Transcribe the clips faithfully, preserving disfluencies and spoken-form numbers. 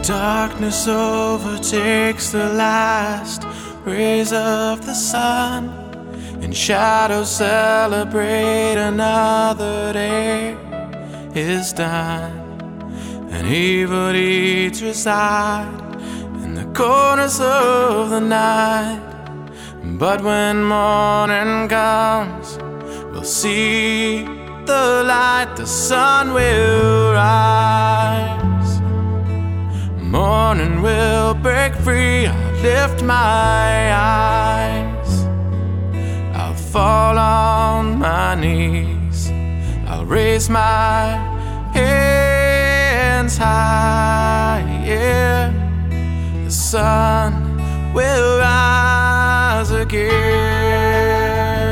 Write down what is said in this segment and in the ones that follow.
Darkness overtakes the last rays of the sun, and shadows celebrate another day is done. And evil deeds reside in the corners of the night, but when morning comes, we'll see the light, the sun will rise. Morning will break free, I'll lift my eyes. I'll fall on my knees, I'll raise my hands high, yeah. The sun will rise again.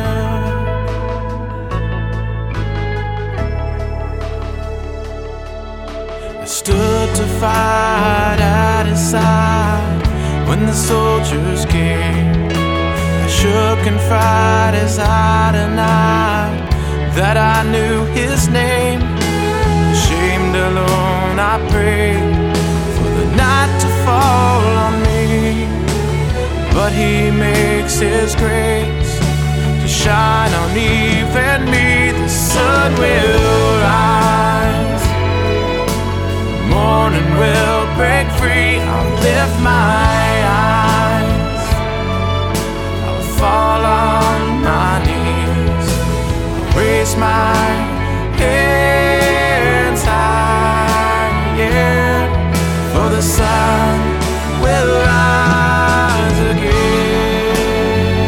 I stood to fight at his side when the soldiers came. I shook and cried as I denied that I knew his name. Ashamed alone I prayed for the night to fall on me, but he makes his grace to shine on even me. The sun will rise, morning will break free, I'll lift my eyes, I'll fall on my knees, I'll raise my hands high, yeah, for the sun will rise again.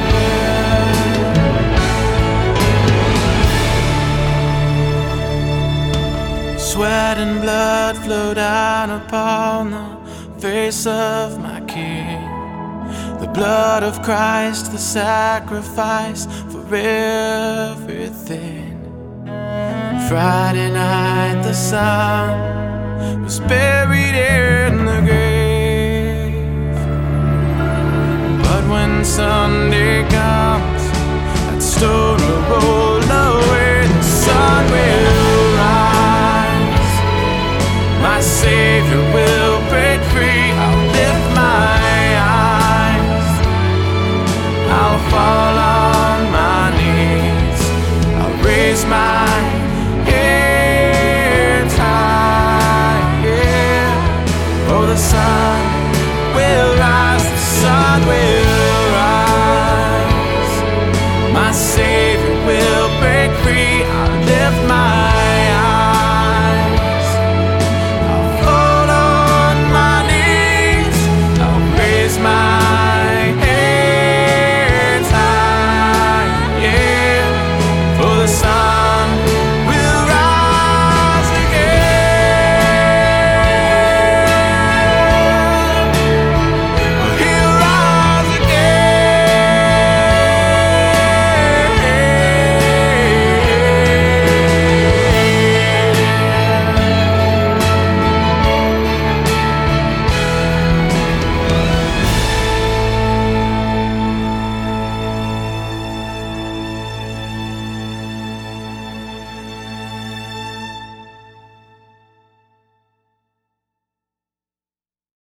Sweat and blood flow down upon the face of my King. The blood of Christ, the sacrifice for everything. Friday night the sun was buried in the grave, but when Sunday comes, that stone will roll away. The sun will rise, my Savior will break free. I'll lift my eyes, I'll fall on my knees, I'll raise my hands high, yeah. Oh, the sun will rise, the sun will